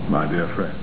my dear friends.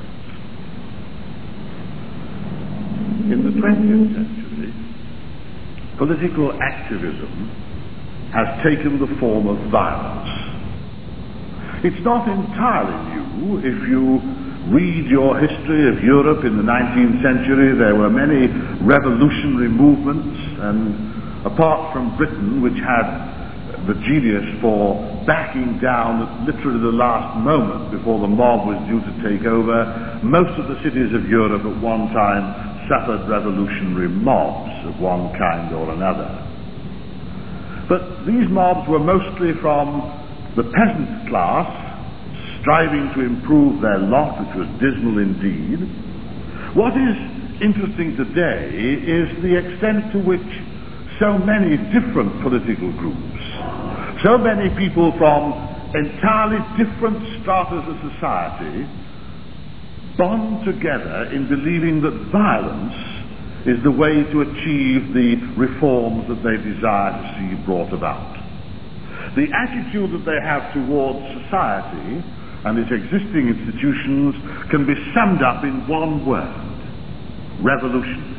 In the 20th century, political activism has taken the form of violence. It's not entirely new. If you read your history of Europe in the 19th century, there were many revolutionary movements, and apart from Britain, which had the genius for backing down at literally the last moment before the mob was due to take over, most of the cities of Europe at one time suffered revolutionary mobs of one kind or another. But these mobs were mostly from the peasant class, striving to improve their lot, which was dismal indeed. What is interesting today is the extent to which so many different political groups, so many people from entirely different stratas of society, bond together in believing that violence is the way to achieve the reforms that they desire to see brought about. The attitude that they have towards society and its existing institutions can be summed up in one word: revolutionary.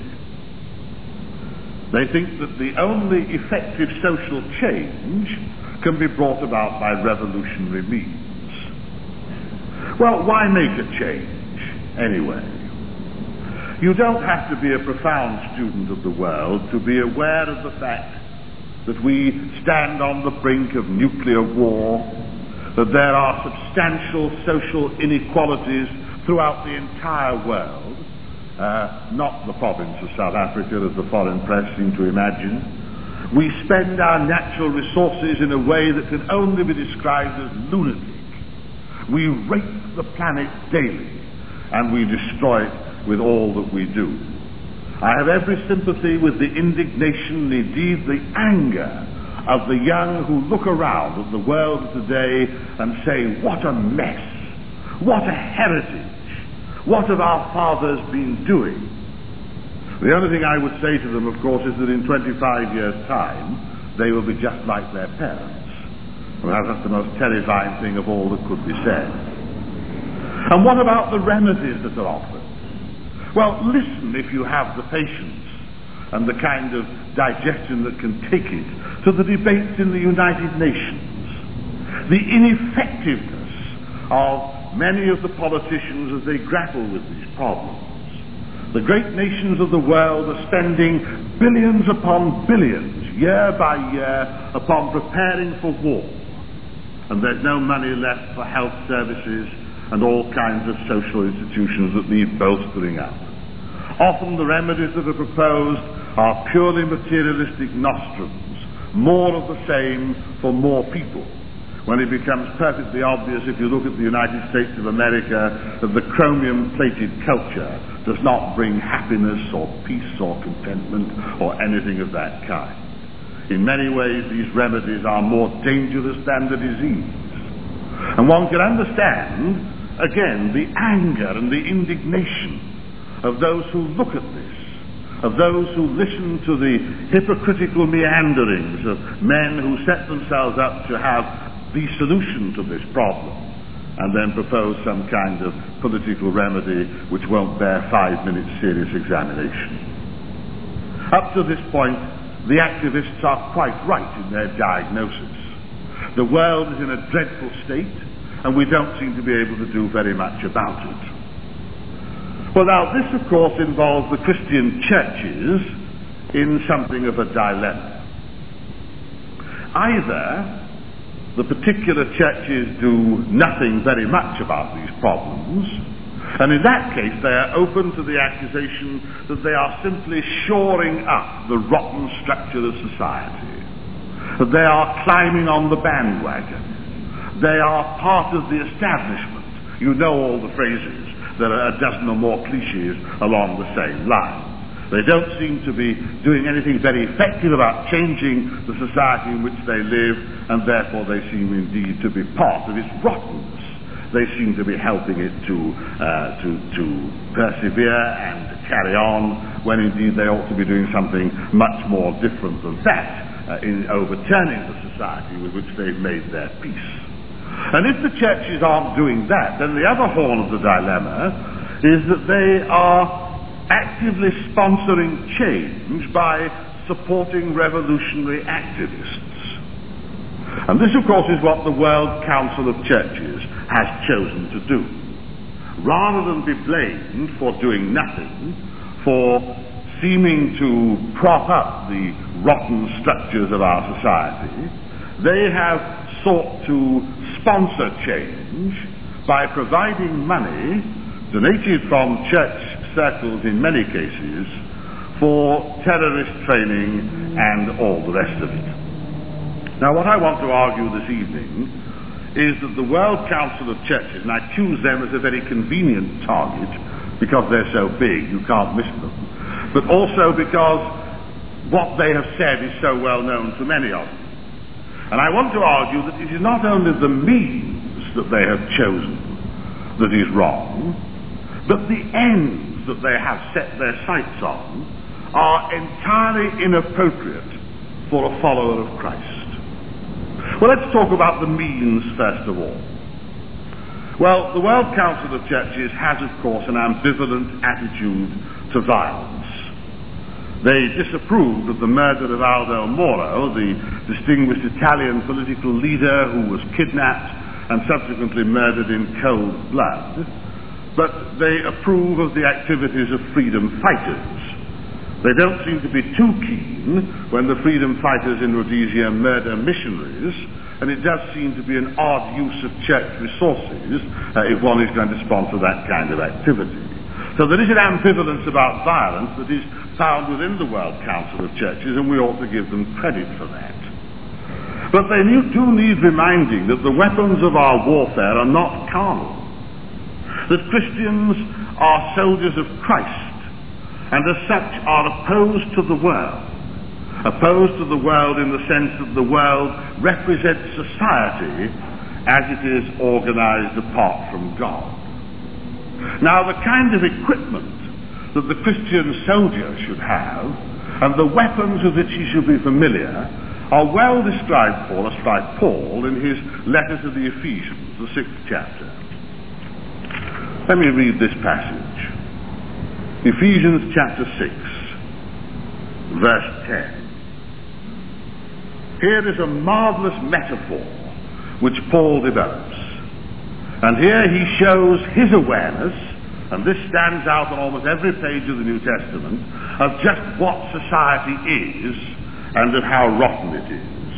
They think that the only effective social change can be brought about by revolutionary means. Well, why make a change anyway? You don't have to be a profound student of the world to be aware of the fact that we stand on the brink of nuclear war, that there are substantial social inequalities throughout the entire world, not the province of South Africa as the foreign press seem to imagine. We spend our natural resources in a way that can only be described as lunatic. We rape the planet daily, and we destroy it with all that we do. I have every sympathy with the indignation, indeed the anger, of the young who look around at the world today and say, what a mess, what a heritage, what have our fathers been doing? The only thing I would say to them, of course, is that in 25 years' time, they will be just like their parents. Well, that's the most terrifying thing of all that could be said. And what about the remedies that are offered? Well, listen, if you have the patience and the kind of digestion that can take it, to the debates in the United Nations. The ineffectiveness of many of the politicians as they grapple with these problems. The great nations of the world are spending billions upon billions, year by year, upon preparing for war. And there's no money left for health services and all kinds of social institutions that need bolstering up. Often the remedies that are proposed are purely materialistic nostrums, more of the same for more people, when it becomes perfectly obvious, if you look at the United States of America, that the chromium-plated culture does not bring happiness or peace or contentment or anything of that kind. In many ways, these remedies are more dangerous than the disease. And one can understand, again, the anger and the indignation of those who look at this, of those who listen to the hypocritical meanderings of men who set themselves up to have the solution to this problem and then propose some kind of political remedy which won't bear 5 minutes serious examination. Up to this point, the activists are quite right in their diagnosis. The world is in a dreadful state and we don't seem to be able to do very much about it. Well, now this of course involves the Christian churches in something of a dilemma. Either the particular churches do nothing very much about these problems, and in that case they are open to the accusation that they are simply shoring up the rotten structure of society, that they are climbing on the bandwagon, they are part of the establishment. You know all the phrases. There are a dozen or more cliches along the same line. They don't seem to be doing anything very effective about changing the society in which they live, and therefore they seem indeed to be part of its rottenness. They seem to be helping it to persevere and to carry on, when indeed they ought to be doing something much more different than that, in overturning the society with which they've made their peace. And if the churches aren't doing that, then the other horn of the dilemma is that they are actively sponsoring change by supporting revolutionary activists. And this, of course, is what the World Council of Churches has chosen to do. Rather than be blamed for doing nothing, for seeming to prop up the rotten structures of our society, they have sought to sponsor change by providing money, donated from church circles in many cases, for terrorist training and all the rest of it. Now, what I want to argue this evening is that the World Council of Churches, and I choose them as a very convenient target because they're so big you can't miss them, but also because what they have said is so well known to many of them. And I want to argue that it is not only the means that they have chosen that is wrong, but the ends that they have set their sights on are entirely inappropriate for a follower of Christ. Well, let's talk about the means first of all. Well, the World Council of Churches has, of course, an ambivalent attitude to violence. They disapproved of the murder of Aldo Moro, the distinguished Italian political leader who was kidnapped and subsequently murdered in cold blood, but they approve of the activities of freedom fighters. They don't seem to be too keen when the freedom fighters in Rhodesia murder missionaries, and it does seem to be an odd use of church resources if one is going to sponsor that kind of activity. So there is an ambivalence about violence that is found within the World Council of Churches, and we ought to give them credit for that. But they do need reminding that the weapons of our warfare are not carnal, that Christians are soldiers of Christ, and as such are opposed to the world in the sense that the world represents society as it is organized apart from God. Now, the kind of equipment that the Christian soldier should have and the weapons with which he should be familiar are well described for us by Paul in his letter to the Ephesians, the 6th chapter. Let me read this passage. Ephesians chapter 6, verse 10. Here is a marvelous metaphor which Paul develops. And here he shows his awareness, and this stands out on almost every page of the New Testament, of just what society is and of how rotten it is.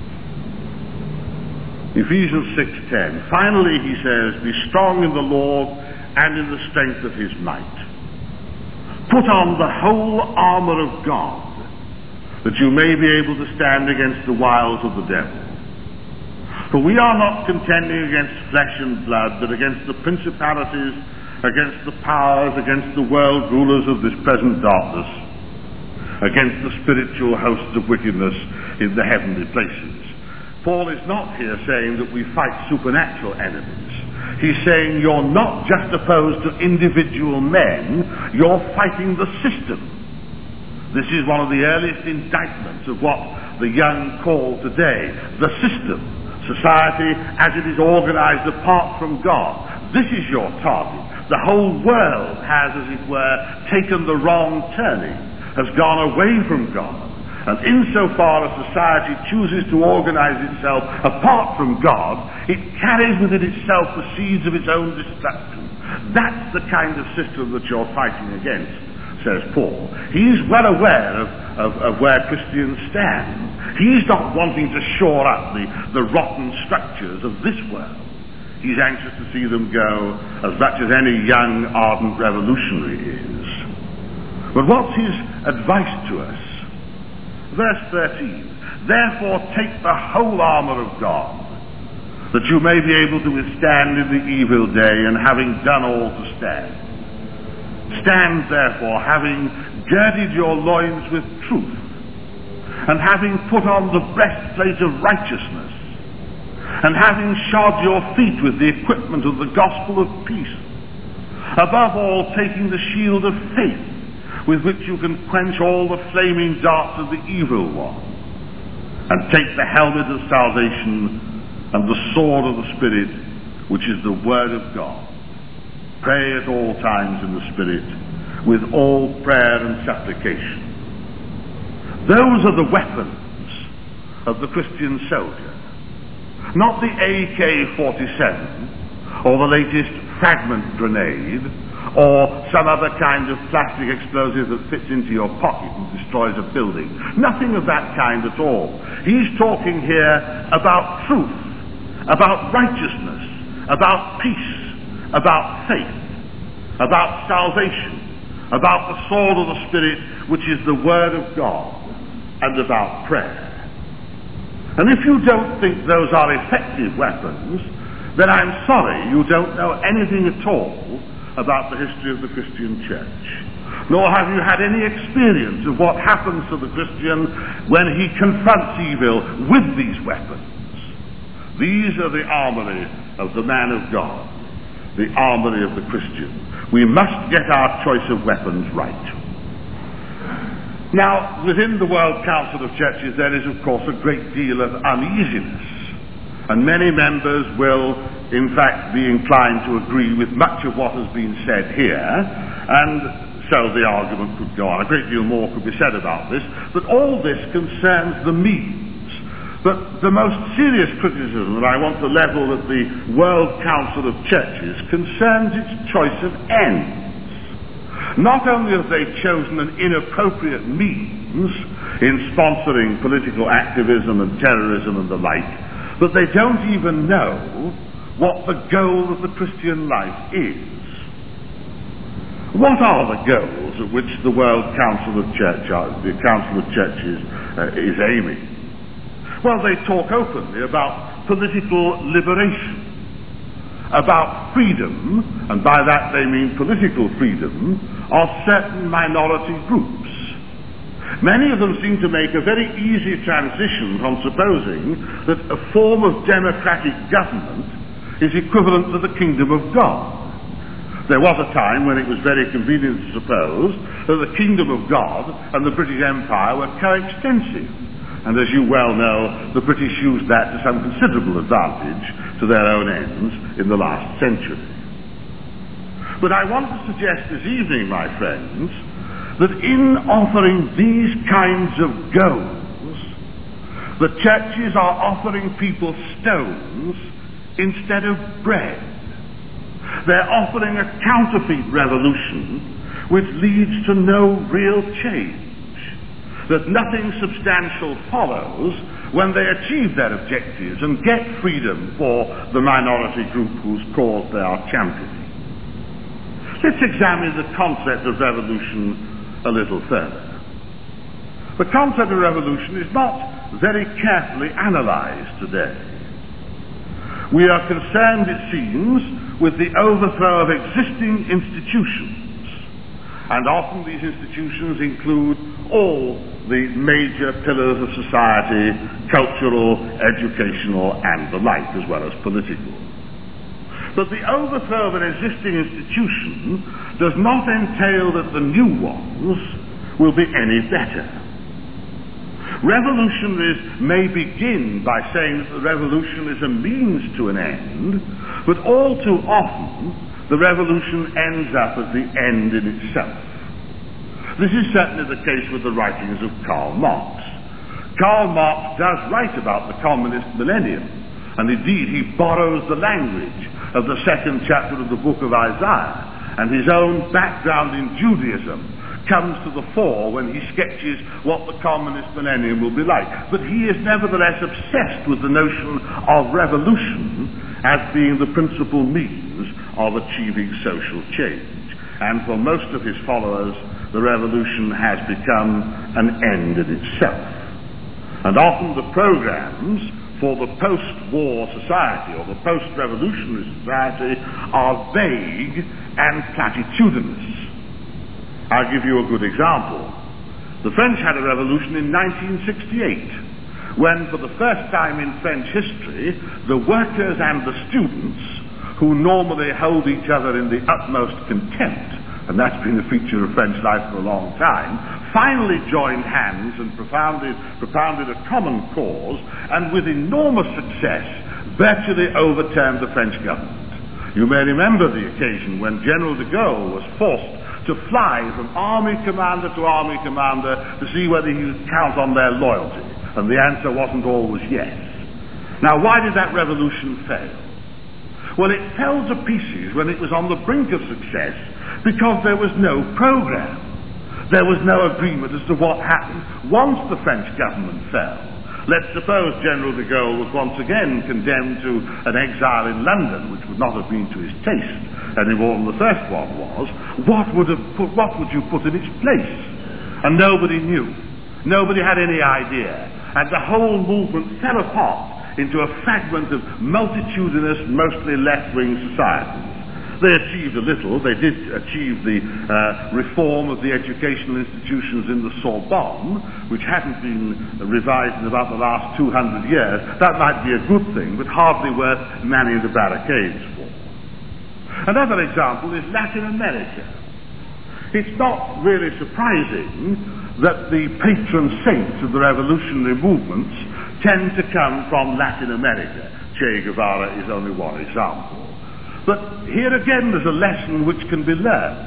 Ephesians 6:10. Finally, he says, be strong in the Lord and in the strength of his might. Put on the whole armor of God, that you may be able to stand against the wiles of the devil. For we are not contending against flesh and blood, but against the principalities, against the powers, against the world rulers of this present darkness, against the spiritual hosts of wickedness in the heavenly places. Paul is not here saying that we fight supernatural enemies. He's saying you're not just opposed to individual men, you're fighting the system. This is one of the earliest indictments of what the young call today the system. Society as it is organized apart from God. This is your target. The whole world has, as it were, taken the wrong turning, has gone away from God. And insofar as society chooses to organize itself apart from God, it carries within itself the seeds of its own destruction. That's the kind of system that you're fighting against, says Paul. He's well aware of where Christians stand. He's not wanting to shore up the rotten structures of this world. He's anxious to see them go as much as any young, ardent revolutionary is. But what's his advice to us? Verse 13. Therefore take the whole armor of God, that you may be able to withstand in the evil day, and having done all to stand. Stand therefore, having girded your loins with truth, and having put on the breastplate of righteousness, and having shod your feet with the equipment of the gospel of peace, above all taking the shield of faith, with which you can quench all the flaming darts of the evil one, and take the helmet of salvation and the sword of the Spirit, which is the Word of God. Pray at all times in the Spirit, with all prayer and supplication. Those are the weapons of the Christian soldier. Not the AK-47, or the latest fragment grenade, or some other kind of plastic explosive that fits into your pocket and destroys a building. Nothing of that kind at all. He's talking here about truth, about righteousness, about peace, about faith, about salvation, about the sword of the Spirit, which is the Word of God, and about prayer. And if you don't think those are effective weapons, then I'm sorry you don't know anything at all about the history of the Christian church. Nor have you had any experience of what happens to the Christian when he confronts evil with these weapons. These are the armory of the man of God, the armory of the Christian. We must get our choice of weapons right. Now, within the World Council of Churches there is, of course, a great deal of uneasiness, and many members will, in fact, be inclined to agree with much of what has been said here, and so the argument could go on. A great deal more could be said about this, but all this concerns the means. But the most serious criticism that I want to level at the World Council of Churches concerns its choice of ends. Not only have they chosen an inappropriate means in sponsoring political activism and terrorism and the like, but they don't even know what the goal of the Christian life is. What are the goals at which the World Council of Churches is aiming? Well, they talk openly about political liberation, about freedom, and by that they mean political freedom, of certain minority groups. Many of them seem to make a very easy transition from supposing that a form of democratic government is equivalent to the kingdom of God. There was a time when it was very convenient to suppose that the kingdom of God and the British Empire were coextensive. And as you well know, the British used that to some considerable advantage to their own ends in the last century. But I want to suggest this evening, my friends, that in offering these kinds of goals, the churches are offering people stones instead of bread. They're offering a counterfeit revolution which leads to no real change. That nothing substantial follows when they achieve their objectives and get freedom for the minority group whose cause they are championing. Let's examine the concept of revolution a little further. The concept of revolution is not very carefully analyzed today. We are concerned, it seems, with the overthrow of existing institutions, and often these institutions include all the major pillars of society, cultural, educational, and the like, as well as political. But the overthrow of an existing institution does not entail that the new ones will be any better. Revolutionaries may begin by saying that the revolution is a means to an end, but all too often the revolution ends up as the end in itself. This is certainly the case with the writings of Karl Marx. Karl Marx does write about the communist millennium, and indeed he borrows the language of the second chapter of the book of Isaiah, and his own background in Judaism comes to the fore when he sketches what the communist millennium will be like. But he is nevertheless obsessed with the notion of revolution as being the principal means of achieving social change. And for most of his followers, the revolution has become an end in itself. And often the programs for the post-war society or the post-revolutionary society are vague and platitudinous. I'll give you a good example. The French had a revolution in 1968, when for the first time in French history, the workers and the students, who normally hold each other in the utmost contempt, and that's been a feature of French life for a long time, finally joined hands and propounded a common cause, and with enormous success, virtually overturned the French government. You may remember the occasion when General de Gaulle was forced to fly from army commander to army commander to see whether he could count on their loyalty, and the answer wasn't always yes. Now, why did that revolution fail? Well, it fell to pieces when it was on the brink of success because there was no program. There was no agreement as to what happened once the French government fell. Let's suppose General de Gaulle was once again condemned to an exile in London, which would not have been to his taste any more than the first one was. What would you put in its place? And nobody knew. Nobody had any idea. And the whole movement fell apart into a fragment of multitudinous, mostly left-wing societies. They achieved a little. They did achieve the reform of the educational institutions in the Sorbonne, which hadn't been revised in about the last 200 years. That might be a good thing, but hardly worth manning the barricades for. Another example is Latin America. It's not really surprising that the patron saints of the revolutionary movements tend to come from Latin America. Che Guevara is only one example. But here again there's a lesson which can be learned.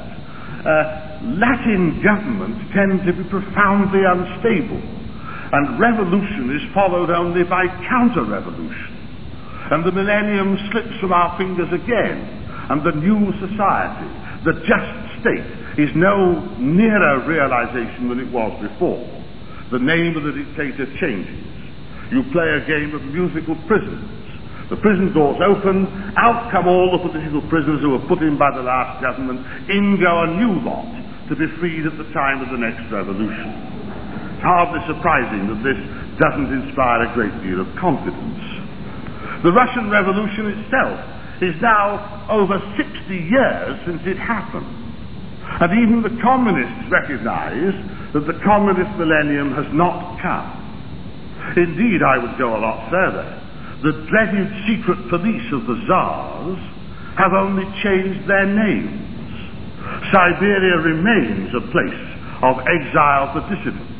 Latin governments tend to be profoundly unstable, and revolution is followed only by counter-revolution. And the millennium slips from our fingers again, and the new society, the just state, is no nearer realization than it was before. The name of the dictator changes. You play a game of musical prisons. The prison doors open, out come all the political prisoners who were put in by the last government, in go a new lot to be freed at the time of the next revolution. It's hardly surprising that this doesn't inspire a great deal of confidence. The Russian Revolution itself is now over 60 years since it happened. And even the communists recognize that the communist millennium has not come. Indeed, I would go a lot further. The dreaded secret police of the Tsars have only changed their names. Siberia remains a place of exile for dissidents.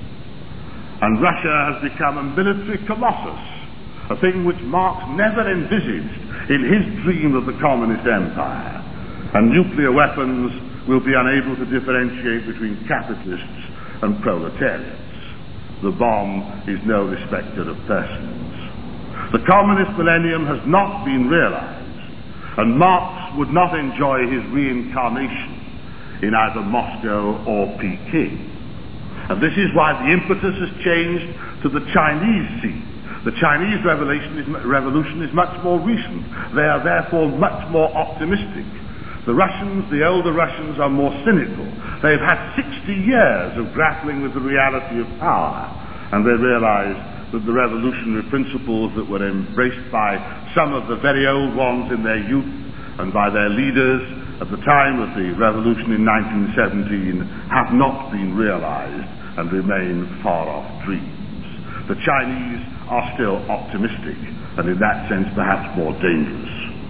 And Russia has become a military colossus, a thing which Marx never envisaged in his dream of the communist empire. And nuclear weapons will be unable to differentiate between capitalists and proletariats. The bomb is no respecter of persons. The communist millennium has not been realized, and Marx would not enjoy his reincarnation in either Moscow or Peking. And this is why the impetus has changed to the Chinese scene. The Chinese revolution is much more recent. They are therefore much more optimistic. The Russians, the older Russians, are more cynical. They've had 60 years of grappling with the reality of power, and they realize that the revolutionary principles that were embraced by some of the very old ones in their youth and by their leaders at the time of the revolution in 1917 have not been realized and remain far-off dreams. The Chinese are still optimistic and in that sense perhaps more dangerous.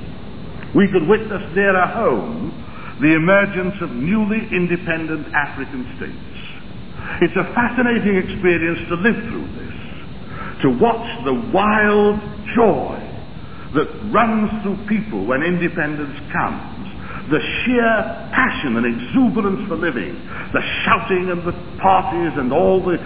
We could witness nearer home the emergence of newly independent African states. It's a fascinating experience to live through this, to watch the wild joy that runs through people when independence comes, the sheer passion and exuberance for living, the shouting and the parties and all the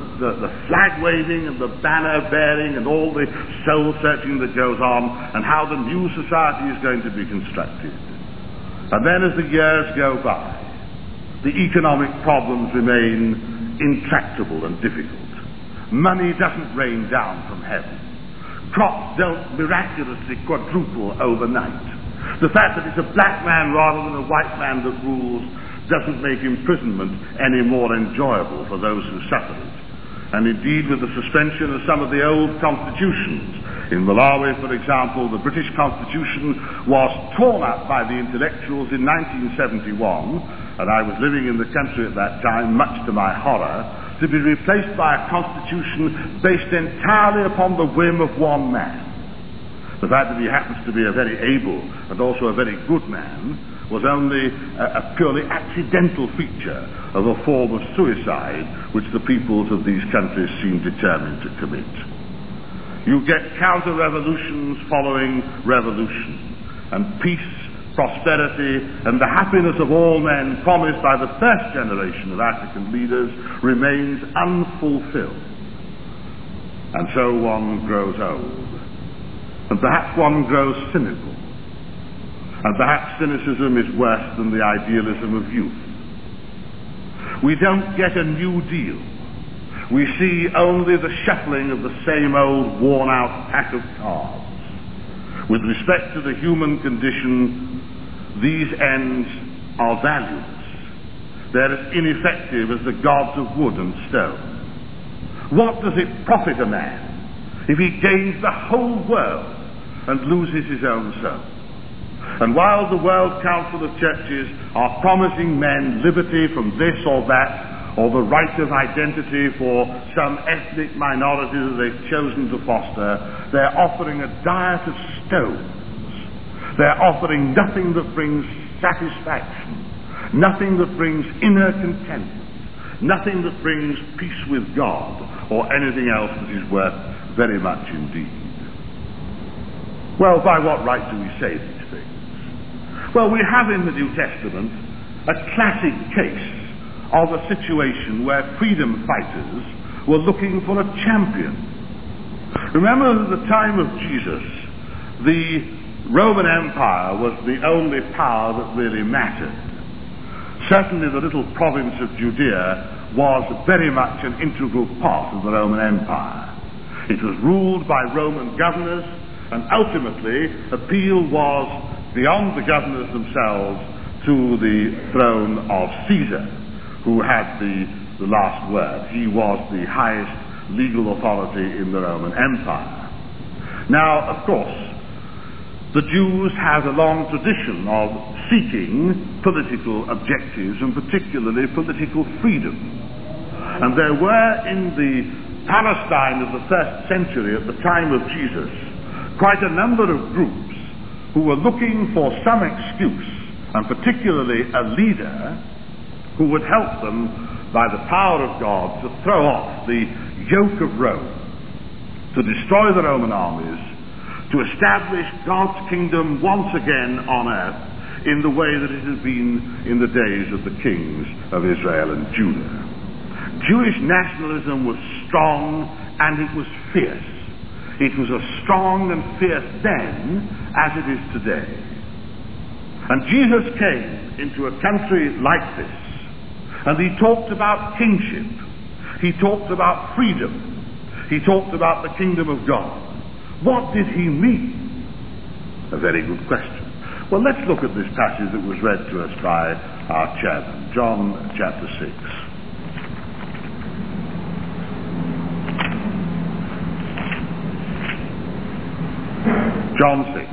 flag waving and the banner bearing and all the soul searching that goes on, and how the new society is going to be constructed. And then as the years go by, the economic problems remain intractable and difficult. Money doesn't rain down from heaven. Crops don't miraculously quadruple overnight. The fact that it's a black man rather than a white man that rules doesn't make imprisonment any more enjoyable for those who suffer it. And indeed, with the suspension of some of the old constitutions, in Malawi, for example, the British Constitution was torn up by the intellectuals in 1971, and I was living in the country at that time, much to my horror, to be replaced by a constitution based entirely upon the whim of one man. The fact that he happens to be a very able and also a very good man was only a purely accidental feature of a form of suicide which the peoples of these countries seem determined to commit. You get counter-revolutions following revolution, and peace, prosperity, and the happiness of all men promised by the first generation of African leaders remains unfulfilled. And so one grows old, and perhaps one grows cynical, and perhaps cynicism is worse than the idealism of youth. We don't get a new deal. We see only the shuffling of the same old worn-out pack of cards. With respect to the human condition, these ends are valueless. They're as ineffective as the gods of wood and stone. What does it profit a man if he gains the whole world and loses his own soul? And while the World Council of Churches are promising men liberty from this or that, or the right of identity for some ethnic minority that they've chosen to foster, they're offering a diet of stones. They're offering nothing that brings satisfaction, nothing that brings inner contentment, nothing that brings peace with God, or anything else that is worth very much indeed. Well, by what right do we say these things? Well, we have in the New Testament a classic case of a situation where freedom fighters were looking for a champion. Remember, at the time of Jesus, the Roman Empire was the only power that really mattered. Certainly the little province of Judea was very much an integral part of the Roman Empire. It was ruled by Roman governors, and ultimately appeal was beyond the governors themselves to the throne of Caesar, who had the last word. He was the highest legal authority in the Roman Empire. Now, of course, the Jews have a long tradition of seeking political objectives, and particularly political freedom. And there were in the Palestine of the first century, at the time of Jesus, quite a number of groups who were looking for some excuse, and particularly a leader who would help them by the power of God to throw off the yoke of Rome, to destroy the Roman armies, to establish God's kingdom once again on earth in the way that it has been in the days of the kings of Israel and Judah. Jewish nationalism was strong and it was fierce. It was as strong and fierce then as it is today. And Jesus came into a country like this, and he talked about kingship. He talked about freedom. He talked about the kingdom of God. What did he mean? A very good question. Well, let's look at this passage that was read to us by our chairman, John chapter 6. John 6.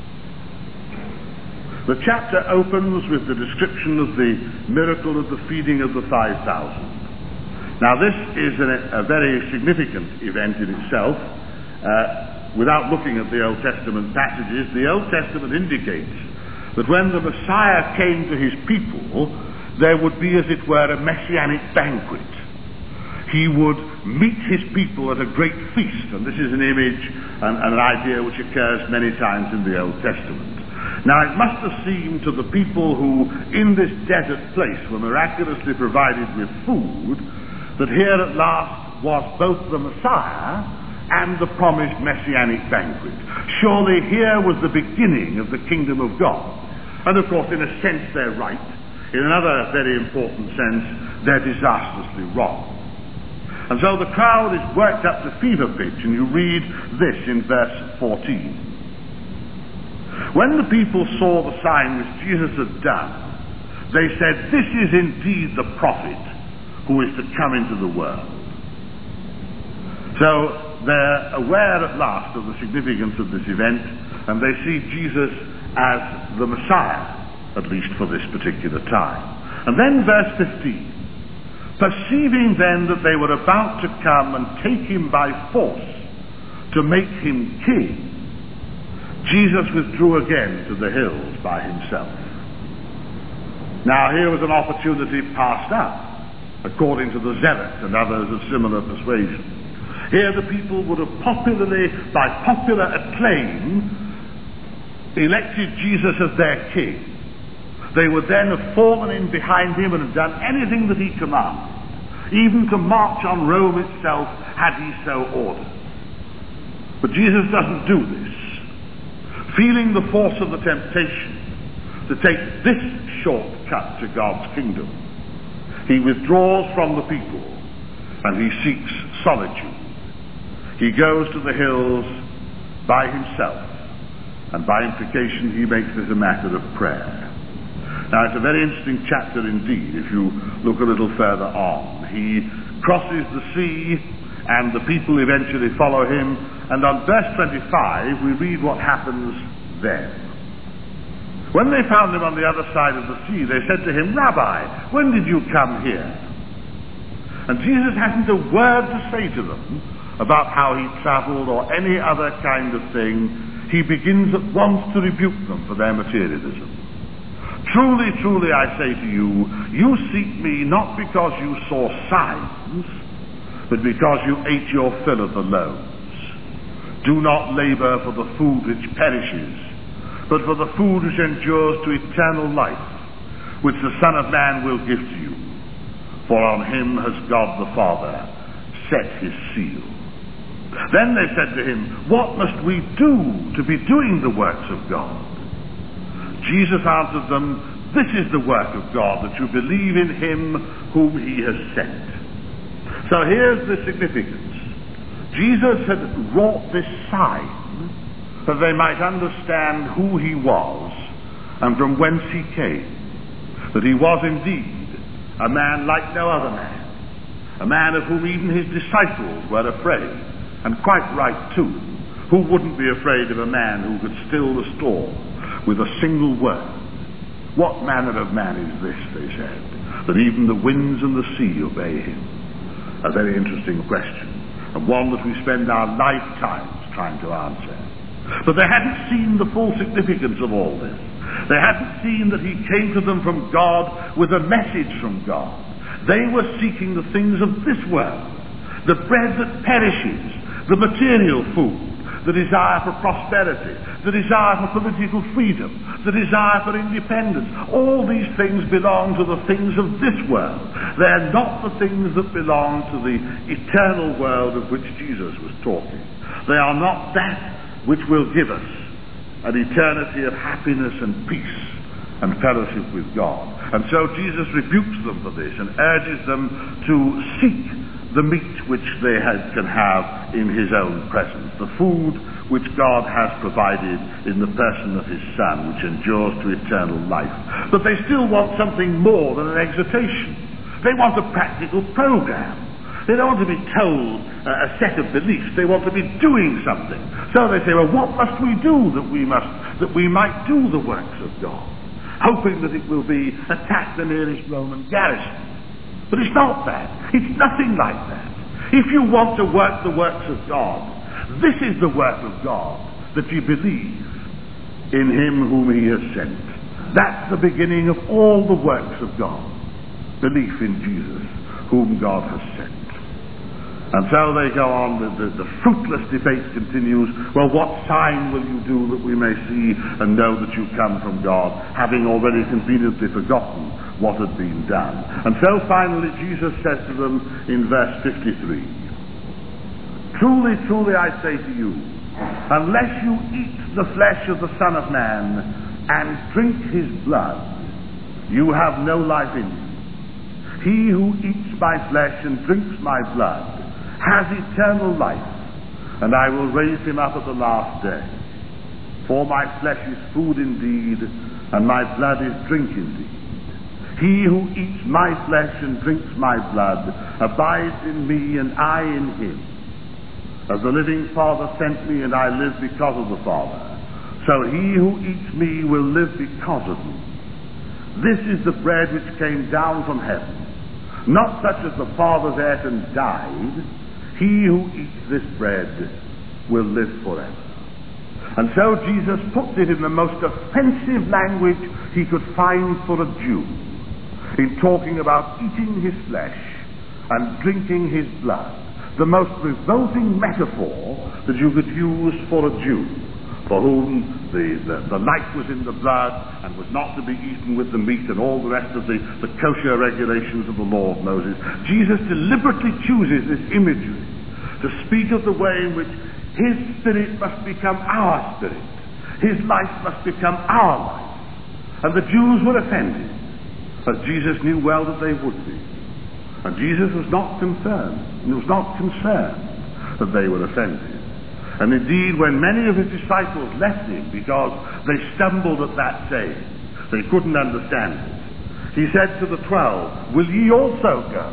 The chapter opens with the description of the miracle of the feeding of the 5,000. Now this is a very significant event in itself. Without looking at the Old Testament passages, the Old Testament indicates that when the Messiah came to his people, there would be, as it were, a messianic banquet. He would meet his people at a great feast, and this is an image and an idea which occurs many times in the Old Testament. Now it must have seemed to the people who in this desert place were miraculously provided with food that here at last was both the Messiah and the promised messianic banquet. Surely here was the beginning of the kingdom of God. And of course, in a sense they're right. In another very important sense, they're disastrously wrong. And so the crowd is worked up to fever pitch, and you read this in verse 14. When the people saw the sign which Jesus had done, they said, "This is indeed the prophet who is to come into the world." So they're aware at last of the significance of this event, and they see Jesus as the Messiah, at least for this particular time. And then verse 15. Perceiving then that they were about to come and take him by force to make him king, Jesus withdrew again to the hills by himself. Now here was an opportunity passed up, according to the zealots and others of similar persuasion. Here the people would have popularly, by popular acclaim, elected Jesus as their king. They would then have fallen in behind him and have done anything that he commanded, even to march on Rome itself had he so ordered. But Jesus doesn't do this. Feeling the force of the temptation to take this shortcut to God's kingdom, he withdraws from the people and he seeks solitude. He goes to the hills by himself, and by implication he makes this a matter of prayer. Now it's a very interesting chapter indeed if you look a little further on. He crosses the sea and the people eventually follow him, and on verse 25 we read what happens then. When they found him on the other side of the sea, they said to him, "Rabbi, when did you come here?" And Jesus hasn't a word to say to them about how he traveled or any other kind of thing. He begins at once to rebuke them for their materialism. "Truly, truly, I say to you, you seek me not because you saw signs, but because you ate your fill of the loaves. Do not labor for the food which perishes, but for the food which endures to eternal life, which the Son of Man will give to you. For on him has God the Father set his seal." Then they said to him, "What must we do to be doing the works of God?" Jesus answered them, "This is the work of God, that you believe in him whom he has sent." So here's the significance. Jesus had wrought this sign that they might understand who he was and from whence he came. That he was indeed a man like no other man. A man of whom even his disciples were afraid, and quite right too. Who wouldn't be afraid of a man who could still the storm with a single word? "What manner of man is this," they said, "that even the winds and the sea obey him?" A very interesting question, and one that we spend our lifetimes trying to answer. But they hadn't seen the full significance of all this. They hadn't seen that he came to them from God with a message from God. They were seeking the things of this world, the bread that perishes, the material food, the desire for prosperity, the desire for political freedom, the desire for independence. All these things belong to the things of this world. They are not the things that belong to the eternal world of which Jesus was talking. They are not that which will give us an eternity of happiness and peace and fellowship with God. And so Jesus rebukes them for this and urges them to seek the meat which they can have in his own presence, the food which God has provided in the person of his Son, which endures to eternal life. But they still want something more than an exhortation. They want a practical program. They don't want to be told a set of beliefs. They want to be doing something. So they say, "Well, what must we do that we might do the works of God?" Hoping that it will be attack the nearest Roman garrison. But it's not that. It's nothing like that. If you want to work the works of God, this is the work of God, that you believe in him whom he has sent. That's the beginning of all the works of God. Belief in Jesus, whom God has sent. And so they go on, the fruitless debate continues. Well, what sign will you do that we may see and know that you come from God, having already conveniently forgotten what had been done? And so finally Jesus says to them in verse 53, "Truly, truly I say to you, unless you eat the flesh of the Son of Man and drink his blood, you have no life in you. He who eats my flesh and drinks my blood has eternal life, and I will raise him up at the last day. For my flesh is food indeed, and my blood is drink indeed. He who eats my flesh and drinks my blood abides in me, and I in him. As the living Father sent me, and I live because of the Father, so he who eats me will live because of me. This is the bread which came down from heaven, not such as the fathers ate and died. He who eats this bread will live forever." And so Jesus puts it in the most offensive language he could find for a Jew, in talking about eating his flesh and drinking his blood. the most revolting metaphor that you could use for a Jew, for whom the life was in the blood and was not to be eaten with the meat and all the rest of the kosher regulations of the law of Moses. Jesus deliberately chooses this imagery to speak of the way in which his spirit must become our spirit. His life must become our life. And the Jews were offended, as Jesus knew well that they would be. And Jesus was not concerned that they were offended. And indeed, when many of his disciples left him because they stumbled at that saying, they couldn't understand it, he said to the 12, "Will ye also go?"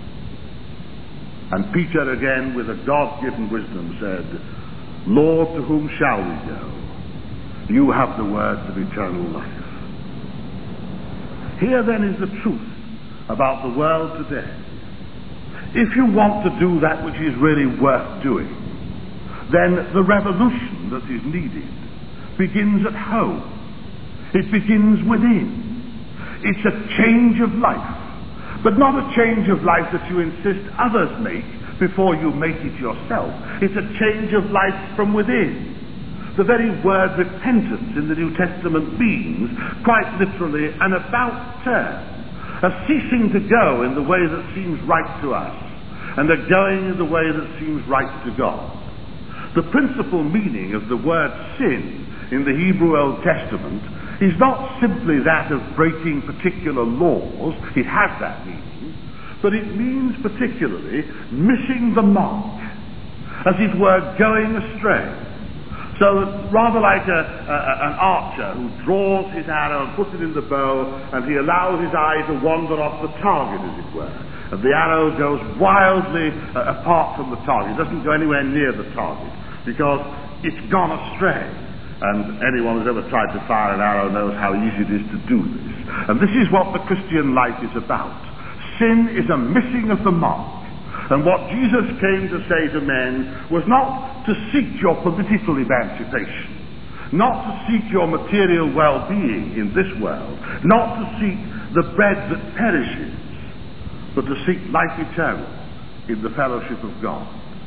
And Peter again, with a God-given wisdom, said, "Lord, to whom shall we go? You have the words of eternal life." Here then is the truth about the world today. If you want to do that which is really worth doing, then the revolution that is needed begins at home. It begins within. It's a change of life, but not a change of life that you insist others make before you make it yourself. It's a change of life from within. The very word repentance in the New Testament means, quite literally, an about turn, a ceasing to go in the way that seems right to us, and a going in the way that seems right to God. The principal meaning of the word sin in the Hebrew Old Testament is not simply that of breaking particular laws. It has that meaning, but it means particularly missing the mark, as it were going astray. So that rather like an archer who draws his arrow and puts it in the bow, and he allows his eye to wander off the target, as it were, and the arrow goes wildly apart from the target. It doesn't go anywhere near the target because it's gone astray. And anyone who's ever tried to fire an arrow knows how easy it is to do this. And this is what the Christian life is about. Sin is a missing of the mark. And what Jesus came to say to men was not to seek your political emancipation, not to seek your material well-being in this world, not to seek the bread that perishes, but to seek life eternal in the fellowship of God.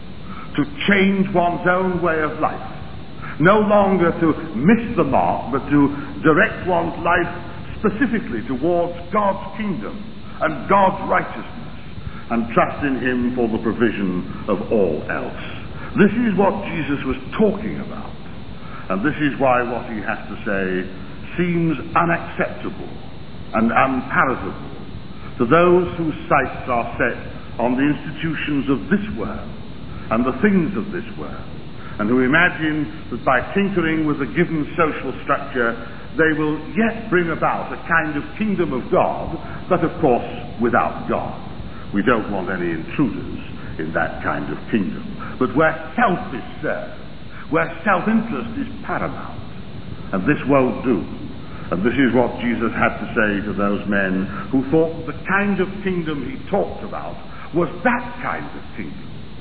To change one's own way of life. No longer to miss the mark, but to direct one's life specifically towards God's kingdom and God's righteousness, and trust in him for the provision of all else. This is what Jesus was talking about. And this is why what he has to say seems unacceptable and unpalatable to those whose sights are set on the institutions of this world and the things of this world, and who imagine that by tinkering with a given social structure they will yet bring about a kind of kingdom of God, but of course without God. We don't want any intruders in that kind of kingdom, but where self is served, where self-interest is paramount, and this won't do. And this is what Jesus had to say to those men who thought the kind of kingdom he talked about was that kind of kingdom.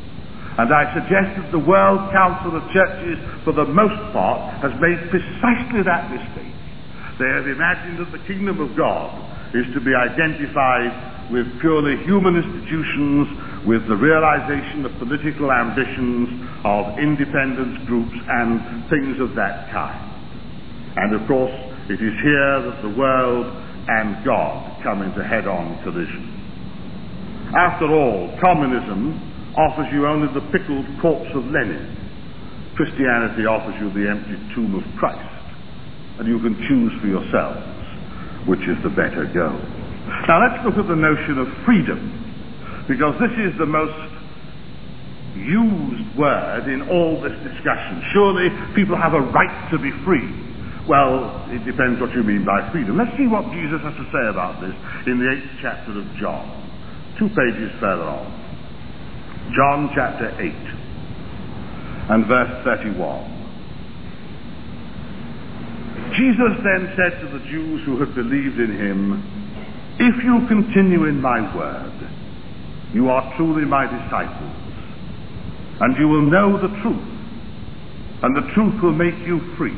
And I suggest that the World Council of Churches, for the most part, has made precisely that mistake. They have imagined that the kingdom of God is to be identified with purely human institutions, with the realization of political ambitions, of independence groups, and things of that kind. And of course, it is here that the world and God come into head-on collision. After all, communism offers you only the pickled corpse of Lenin. Christianity offers you the empty tomb of Christ, and you can choose for yourselves which is the better goal. Now let's look at the notion of freedom, because this is the most used word in all this discussion. Surely people have a right to be free. Well, it depends what you mean by freedom. Let's see what Jesus has to say about this in the 8th chapter of John, 2 pages further on. John chapter 8 and verse 31. Jesus then said to the Jews who had believed in him, "If you continue in my word, you are truly my disciples, and you will know the truth, and the truth will make you free."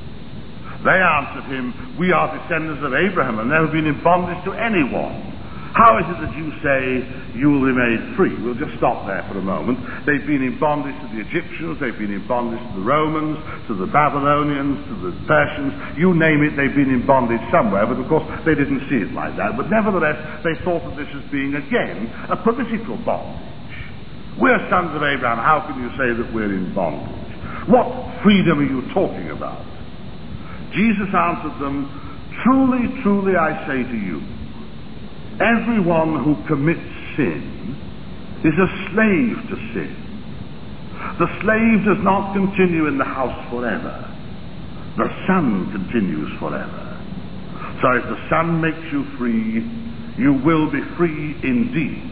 They answered him, "We are descendants of Abraham and never been in bondage to anyone. How is it that you say you will be made free? We'll just stop there for a moment. They've been in bondage to the Egyptians, they've been in bondage to the Romans, to the Babylonians, to the Persians. You name it, they've been in bondage somewhere, but of course they didn't see it like that. But nevertheless, they thought of this as being, again, a political bondage. We're sons of Abraham, how can you say that we're in bondage? What freedom are you talking about? Jesus answered them, truly, truly I say to you, everyone who commits sin is a slave to sin. The slave does not continue in the house forever. The Son continues forever. So if the Son makes you free, you will be free indeed.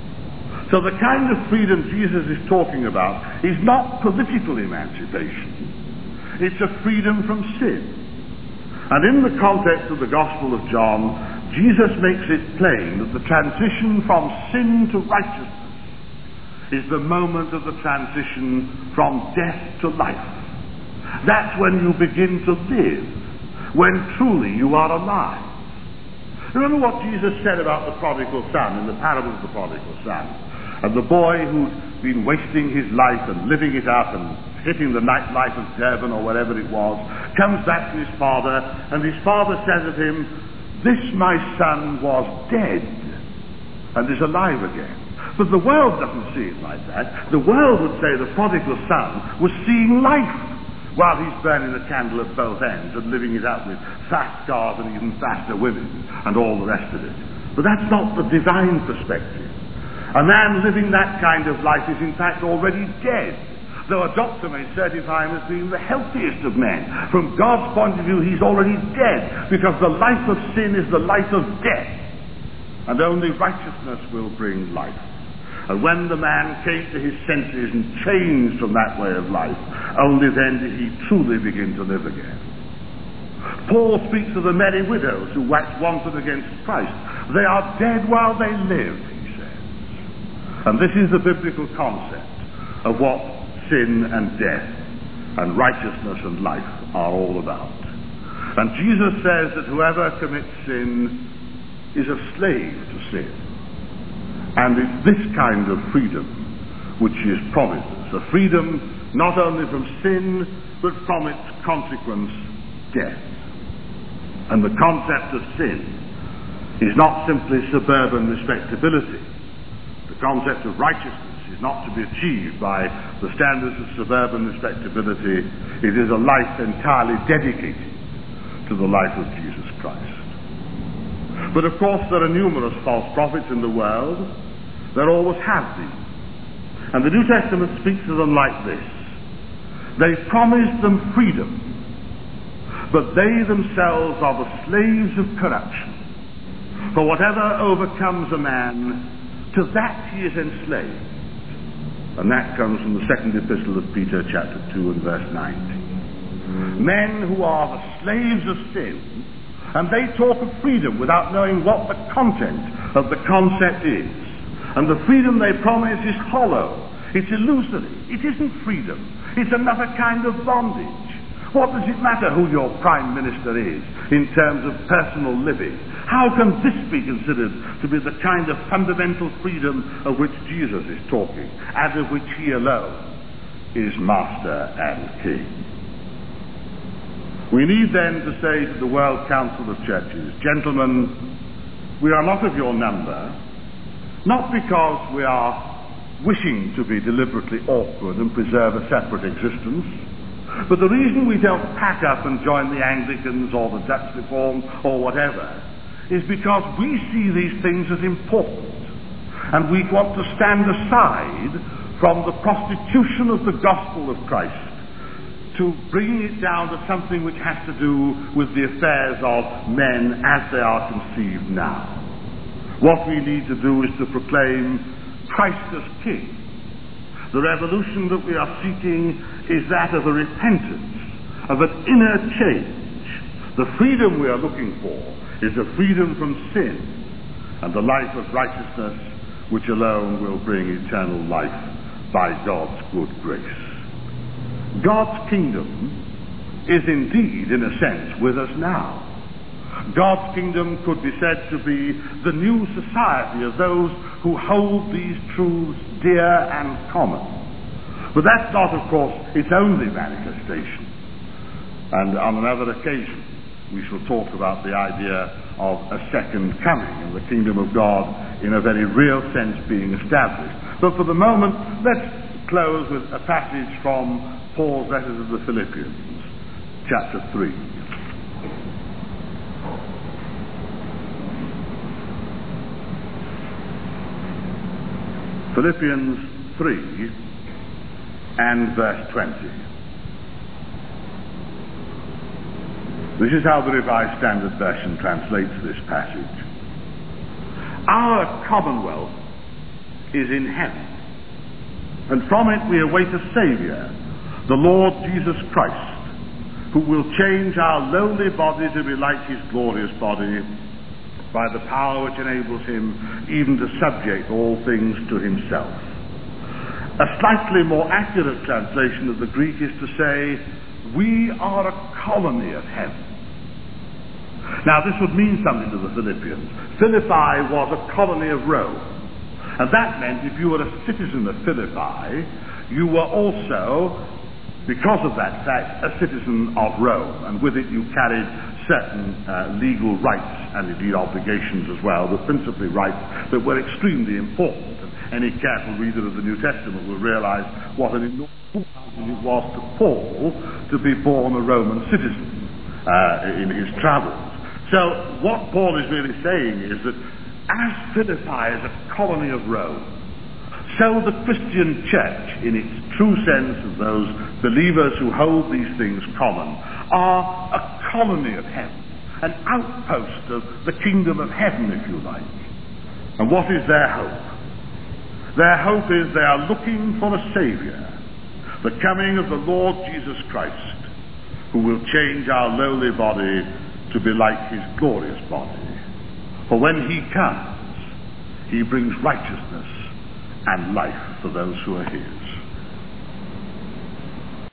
So the kind of freedom Jesus is talking about is not political emancipation. It's a freedom from sin. And in the context of the Gospel of John, Jesus makes it plain that the transition from sin to righteousness is the moment of the transition from death to life. That's when you begin to live, when truly you are alive. Remember what Jesus said about the prodigal son in the parable of the prodigal son, and the boy who'd been wasting his life and living it up and hitting the nightlife of Durban or whatever it was, comes back to his father, and his father says of him, this my son was dead and is alive again. But the world doesn't see it like that. The world would say the prodigal son was seeing life while he's burning the candle at both ends and living it up with fast cars and even faster women and all the rest of it. But that's not the divine perspective. A man living that kind of life is in fact already dead, though a doctor may certify him as being the healthiest of men. From God's point of view, he's already dead, because the life of sin is the life of death, and only righteousness will bring life. And when the man came to his senses and changed from that way of life, only then did he truly begin to live again. Paul speaks of the many widows who waxed wanton against Christ. They are dead while they live, he says. And this is the biblical concept of what sin and death and righteousness and life are all about. And Jesus says that whoever commits sin is a slave to sin. And it's this kind of freedom which is promised us. A freedom not only from sin, but from its consequence, death. And the concept of sin is not simply suburban respectability. The concept of righteousness is not to be achieved by the standards of suburban respectability. It is a life entirely dedicated to the life of Jesus Christ. But of course there are numerous false prophets in the world. There always have been. And the New Testament speaks of them like this. They promise them freedom, but they themselves are the slaves of corruption. For whatever overcomes a man, to that he is enslaved. And that comes from the second epistle of Peter, chapter 2 and verse 19. Men who are the slaves of sin, and they talk of freedom without knowing what the content of the concept is. And the freedom they promise is hollow. It's illusory. It isn't freedom. It's another kind of bondage. What does it matter who your prime minister is in terms of personal living? How can this be considered to be the kind of fundamental freedom of which Jesus is talking, and of which he alone is master and king? We need then to say to the World Council of Churches, gentlemen, we are not of your number, not because we are wishing to be deliberately awkward and preserve a separate existence, but the reason we don't pack up and join the Anglicans or the Dutch Reformed or whatever is because we see these things as important, and we want to stand aside from the prostitution of the gospel of Christ to bringing it down to something which has to do with the affairs of men as they are conceived now. What we need to do is to proclaim Christ as King. The revolution that we are seeking is that of a repentance, of an inner change. The freedom we are looking for is a freedom from sin and the life of righteousness, which alone will bring eternal life by God's good grace. God's kingdom is indeed, in a sense, with us now. God's kingdom could be said to be the new society of those who hold these truths dear and common. But that's not, of course, its only manifestation. And on another occasion, we shall talk about the idea of a second coming and the kingdom of God in a very real sense being established. But for the moment, let's close with a passage from Paul's letter to the Philippians, chapter 3. Philippians 3 and verse 20. This is how the Revised Standard Version translates this passage. Our commonwealth is in heaven, and from it we await a Saviour, the Lord Jesus Christ, who will change our lowly body to be like his glorious body by the power which enables him even to subject all things to himself. A slightly more accurate translation of the Greek is to say, we are a colony of heaven. Now this would mean something to the Philippians. Philippi was a colony of Rome. And that meant if you were a citizen of Philippi, you were also, because of that fact, a citizen of Rome. And with it you carried certain legal rights and indeed obligations as well, but principally rights that were extremely important. Any careful reader of the New Testament will realize what an enormous blessing it was to Paul to be born a Roman citizen in his travels. So what Paul is really saying is that as Philippi is a colony of Rome, so the Christian church, in its true sense of those believers who hold these things common, are a colony of heaven, an outpost of the kingdom of heaven, if you like. And what is their hope? Their hope is they are looking for a Saviour, the coming of the Lord Jesus Christ, who will change our lowly body to be like his glorious body. For when he comes, he brings righteousness and life for those who are his.